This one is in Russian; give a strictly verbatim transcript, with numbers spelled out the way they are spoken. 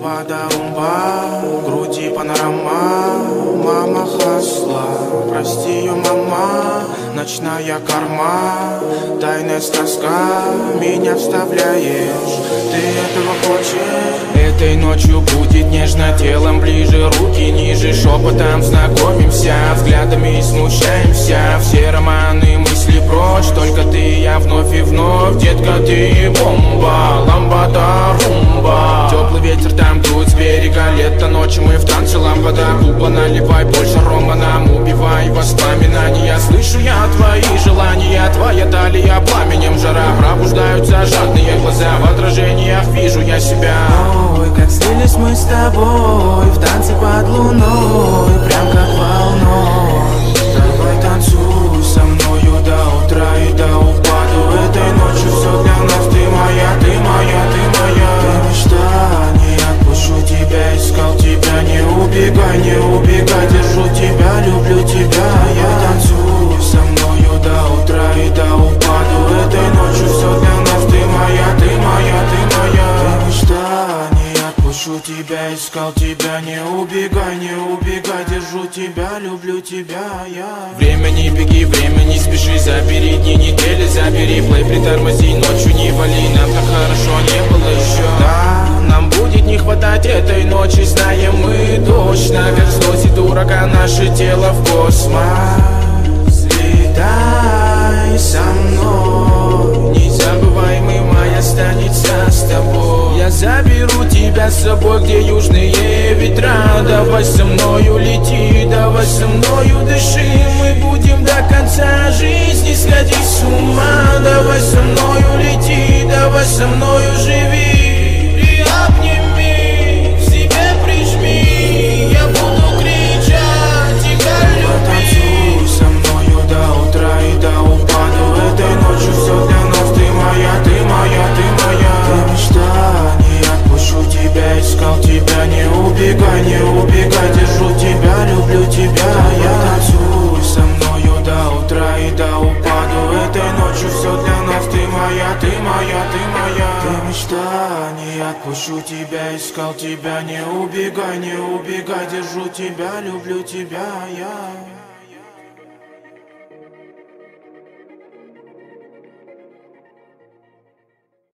Ламба-да-румба, в груди панорама, мама хасла, прости ее, мама, ночная корма, тайная тоска, меня вставляешь, ты этого хочешь? Этой ночью будет нежно, телом ближе, руки ниже, шепотом знакомимся, взглядами смущаемся, все романы, мысли прочь, только ты, я вновь и вновь, детка, ты бомба, ламба-да-румба. Теплый ветер там дует с берега, лето, ночи мы в танце, лампада, куба, наливай больше рома нам, убивай воспоминания, слышу я твои желания, твоя талия пламенем жара, пробуждаются жадные глаза, в отражениях вижу я себя. Ой, как слились мы с тобой в танце под луной, прям как волной. Давай танцуй со мною до утра и до упаду, этой ночью все для нас, ты моя, ты моя, ты моя. Ты мечта, не отпущу тебя, искал тебя, не убегай, не убегай, держу тебя, люблю тебя. Я танцуй со мною до утра и до упаду, этой ночью все для нас, ты моя, ты моя, ты моя. Ты мечта, не отпущу тебя, искал тебя, не убегай, не убегай, держу тебя, люблю тебя, я. Время не беги, время не спеши, забери дни, недели, забери плей, притормози, ночью не вали, нам так хорошо не было еще. Да, нам будет не хватать этой ночи, знаем мы точно, как сносит дурака наше тело в космос. Летай со мной, Незабываемый май останется с тобой. Я заберу тебя с собой, где южные ветра. Давай со мною лети, давай со мною дыши. Мы будем до конца жизни сходить с ума. Давай со мною лети, давай со мною живи. И обними, к себе прижми. Я буду кричать, тебя любить. танцуй со мною до утра и до упаду, этой ночью все для нас, ты моя, ты моя, ты моя. Ты мечта, не отпущу тебя, искал тебя, не убегай, не убегай, держу тебя, люблю тебя. Я танцуй со мною до утра и до упаду, этой ночью все для нас, ты моя, ты моя, ты моя. Ты мечта, не отпущу тебя, искал тебя, не убегай, не убегай, держу тебя, люблю тебя, я.